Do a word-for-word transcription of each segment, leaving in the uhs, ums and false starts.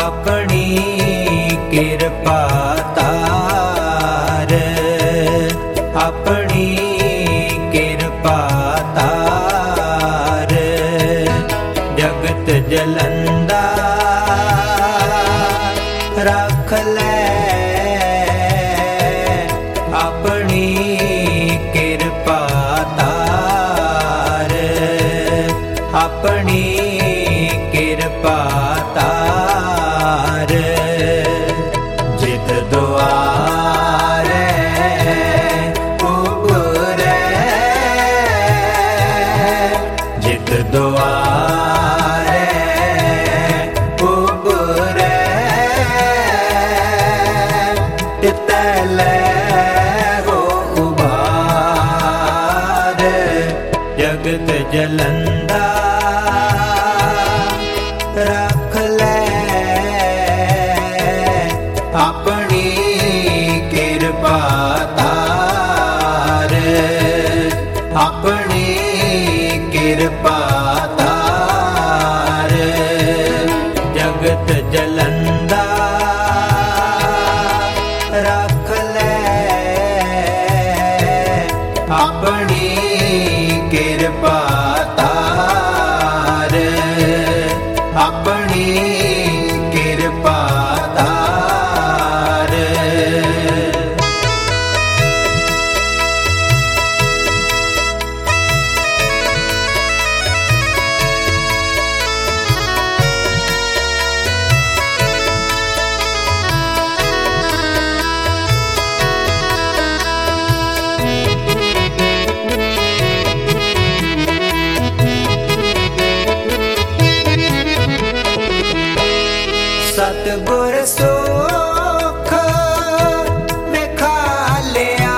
अपनी कृपा तार, अपनी कृपा तार। जगत जलंदा रख ले अपनी कृपा तार, अपनी कृपा तार। जित दुआरे उबरे, जित दुआरे उबरे, तितले हो उबार। जगत जलंदा रख ले अपनी कृपा तार, अपनी कृपा तार। जगत जलंदा रख ले अपनी कृपा तार, अपनी कृपा तार। सतगुर सुख विखा लिया,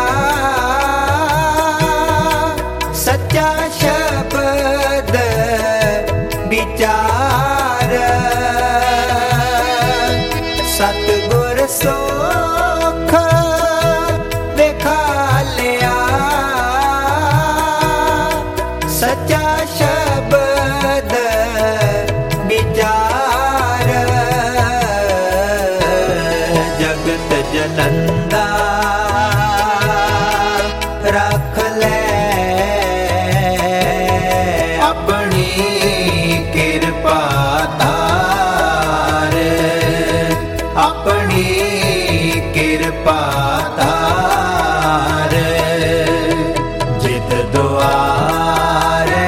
सच्चा शब्द विचार। सतगुर सुख विखा लिया, सच्चा शब्द विचार। जगत जलंदा रख ले अपनी कृपा तार, अपनी कृपा तार। जित दुआरे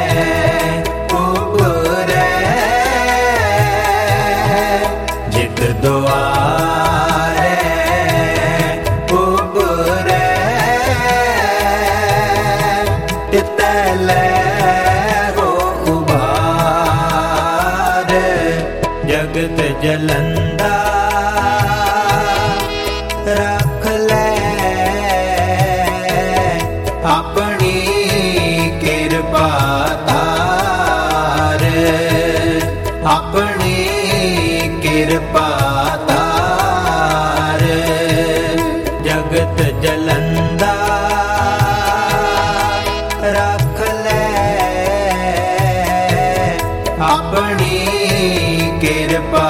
उबरे, जित दुआरे उबरे, तितले हो उबार। जगत जलंदा रख ले अपनी कृपा तार, अपनी कृपा तार। जगत जलंदा रख ले अपनी कृपा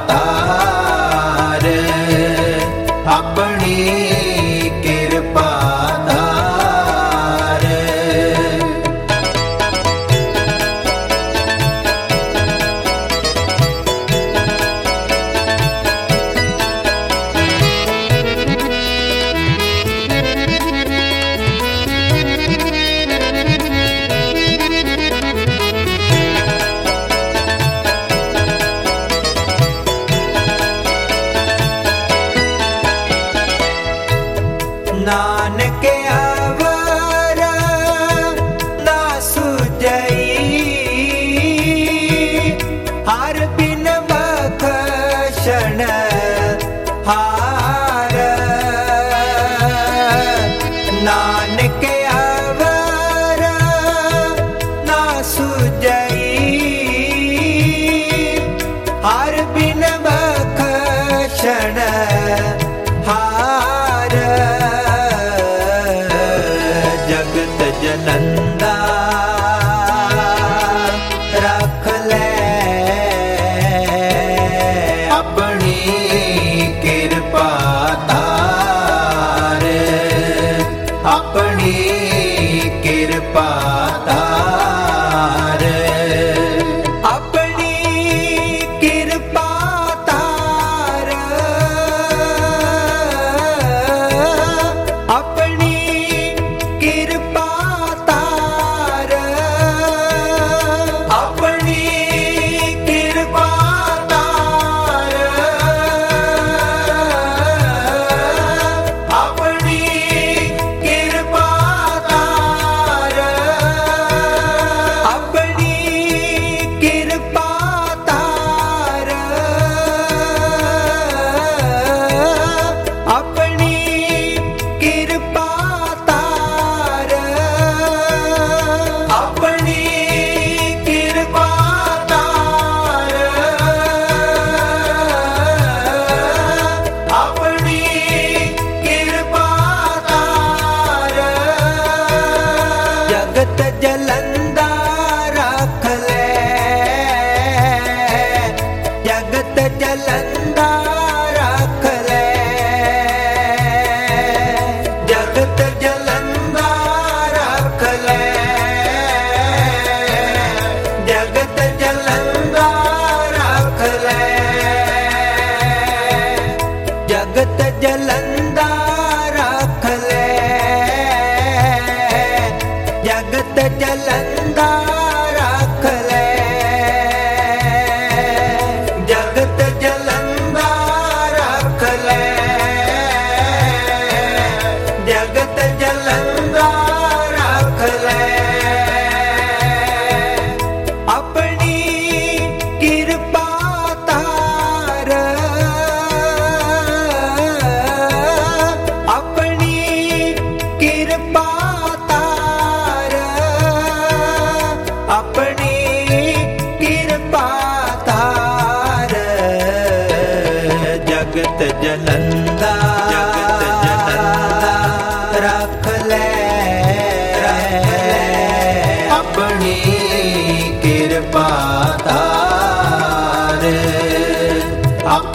तार, अपनी कृपा तार। नानक अवर ना सुझई, हर बिन बख्शण हार। नानक अवर ना सुझई, हर बिन बख्शण हार। जगत जलंदा रख ले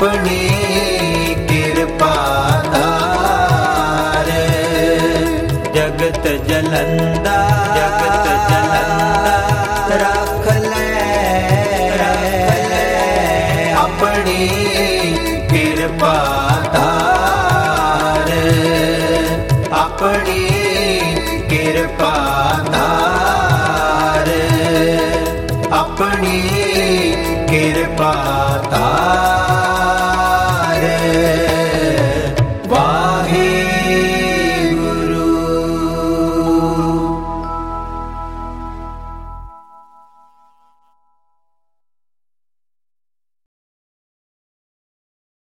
अपनी कृपा धार। जगत जलंदा जगत जलंदा रख ले अपनी कृपा धार। अपनी कृपा धार। अपनी कृपा